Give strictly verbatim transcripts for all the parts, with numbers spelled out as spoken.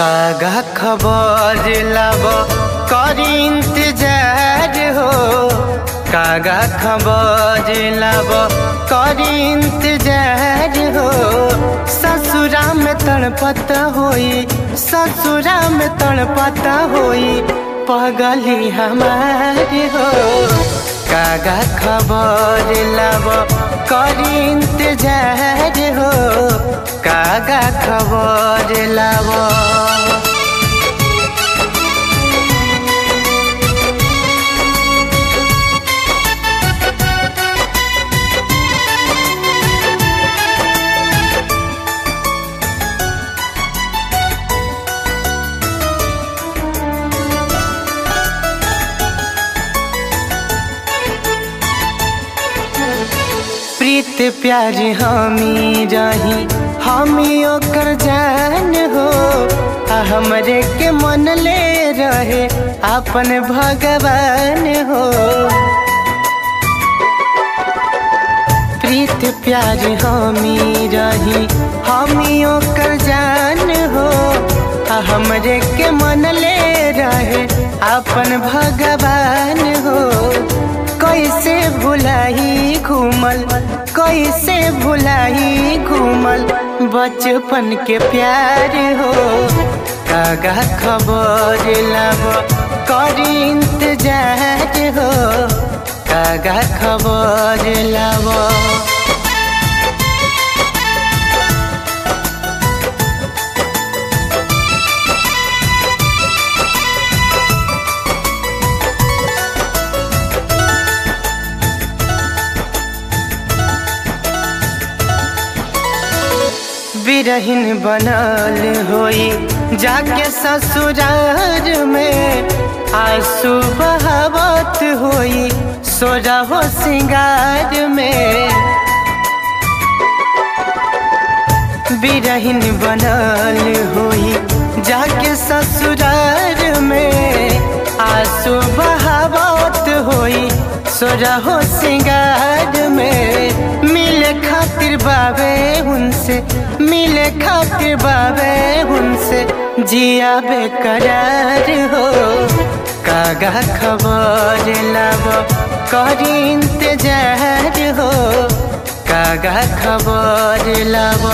कागा खबर लब करी इंतजार हो, कागा खबर लब करी इंतजार हो। ससुरा में तड़पत होई, ससुरा में तड़पत होई पगली हमारी हो। कागा खबर लब करी इंतजार हो, कागा खबर लब। प्रीत प्यार हमी रही, हमी ओकर जान हो। हमरे के मन ले रहे अपन भगवान हो। प्रीत प्यार हमी रही, हमी ओकर जान हो। हमरे के मन ले रहे अपन भगवान हो। कैसे भुलाई घूमल, कैसे भुलाई घूमल बचपन के प्यार हो। कागा खबर लब करी इंतजार हो, कागा खबर लब। बिरहिन बनल होई जाके ससुरार में, आंसू बहावत होई सोजा हो सिंगार में। बिरहिन बनल होई जाके ससुरार में, आंसू बहावत होई सोजा हो सिंगार में। मिले खातिर बाबे उनसे, मिले खातिर बाबे उनसे जिया बेकरार हो। कागा खबर लब करी इंतजार हो, कागा खबर लब।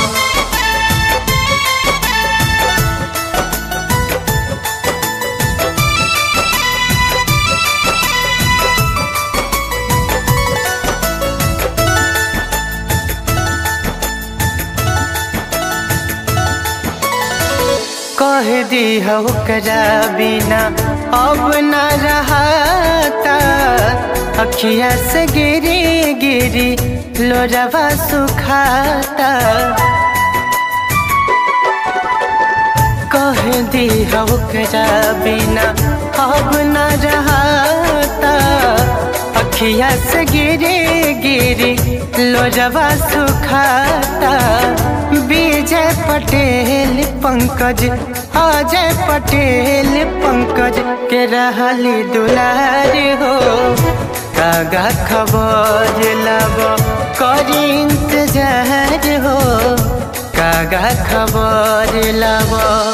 कह दी हो करा बिना अब न रहता, अखिया से गिरी गिरी लोरवा सुखाता। कह दी हो करा बिना अब न रहता, अखिया से गिरी गिरी लोरवा सुखाता। विजय पटेल पंकज, अजय पटेल पंकज के रहली दुलार हो। कागा खबर लब करी इंतजार हो, कागा खबर लब।